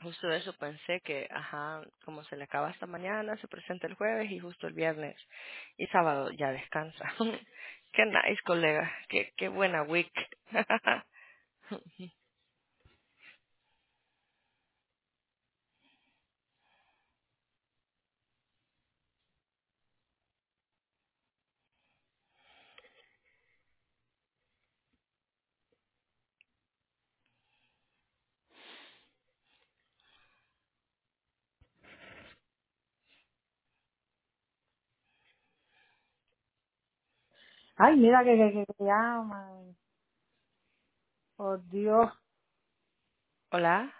Justo eso pensé que, ajá, como se le acaba esta mañana, se presenta el jueves y justo el viernes y sábado ya descansa. Qué nice, colega. Qué buena week. Ay, mira que llaman. Por Dios. Hola.